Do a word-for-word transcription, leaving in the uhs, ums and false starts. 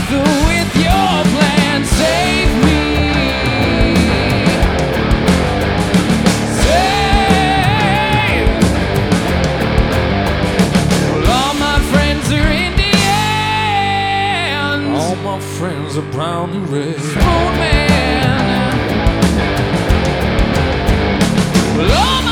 through with your plan. Save me. Save. Well, all my friends are Indians. All my friends are brown and red. Spoon man. Well, all my